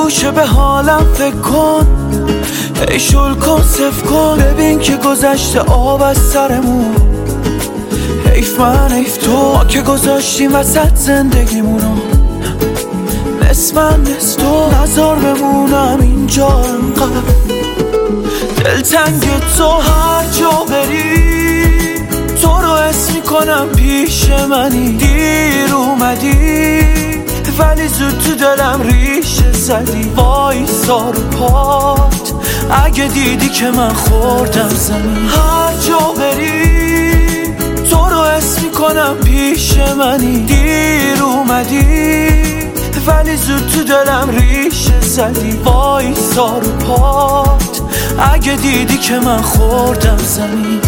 گوشه به حالم فکر کن، ای شل کن صف کن، ببین که گذشته آب از سرمون. حیف من حیف تو، ما که گذاشتیم وسط زندگیمونو، نصف من نصف تو، نذار بمونم اینجا انقدر دلتنگ تو. هر جا بری تو رو حس میکنم پیش منی، دیر اومدی ولی زود تو دلم ریشه زدی. وایسا رو پات اگه دیدی که من خوردم زمین. هر جا بری تو رو حس میکنم پیش منی، دیر اومدی ولی زود تو دلم ریشه زدی. وایسا رو پات اگه دیدی که من خوردم زمین.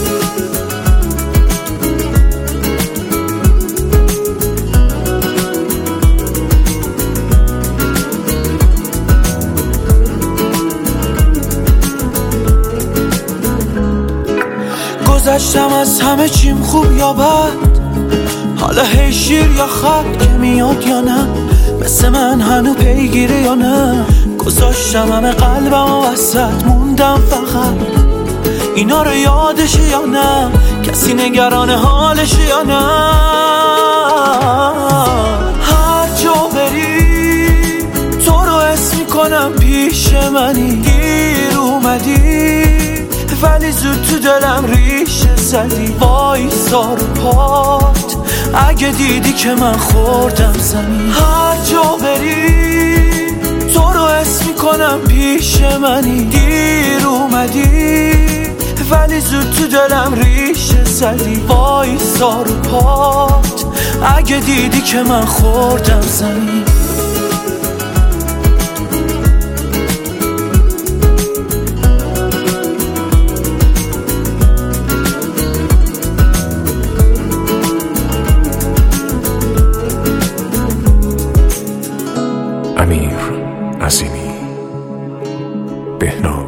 گذشتم از همه چیم خوب یا بد، حالا هی شیر یا خط که میاد یا نه، مثل من هنو پیگیره یا نه. گذاشتم همه قلبم و وسط موندم فقط، اینا رو یادشه یا نه، کسی نگران حالشه یا نه. هر جا بری تو رو حس میکنم پیش منی، دیر اومدی ولی زود تو دلم ریشه زدی. وایسا رو پات اگه دیدی که من خوردم زمین. هر جا بری تو رو حس میکنم پیش منی، دیر اومدی ولی زود تو دلم ریشه زدی. وایسا رو پات اگه دیدی که من خوردم زمین. امیر عظیمی، بهنام